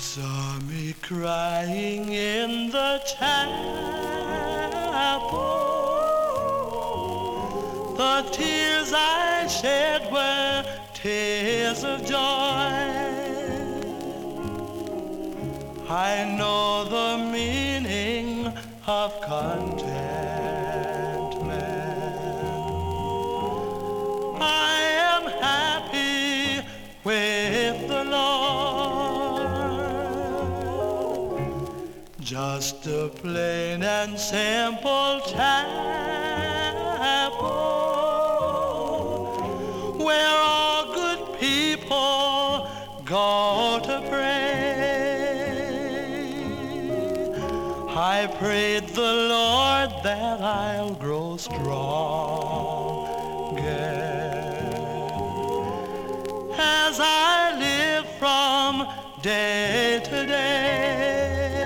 Saw me crying in the chapel. The tears I shed were tears of joy. I know the meaning of contentment. I am happy with the Lord. Just a plain and simple chapel where all good people go to pray. I prayed the Lord that I'll grow stronger as I live from day to day.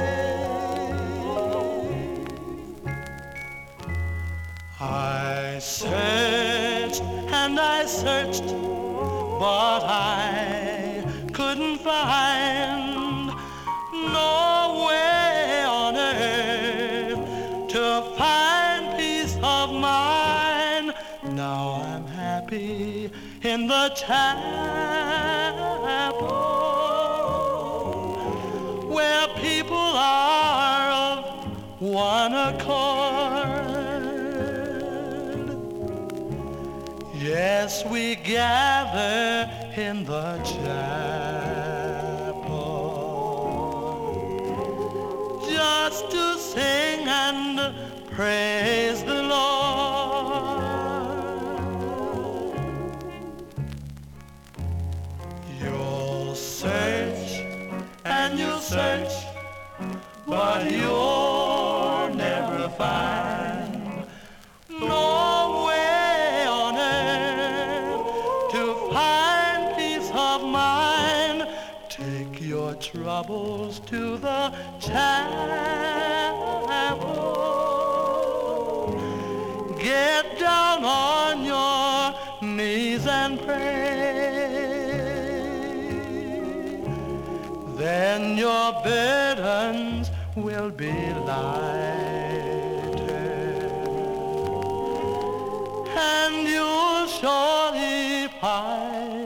I searched and I searched, but I couldn't find no way on earth to find peace of mind. Now I'm happy in the chapel where people are of one accord. Yes, we gather in the chapel just to sing and praise the Lord. You'll search and you'll search, but you'll never find no way on earth to find peace of mind. Take your troubles to the chapel. Get down on your knees and pray. Then your burdens will be lighter, and you'll surely find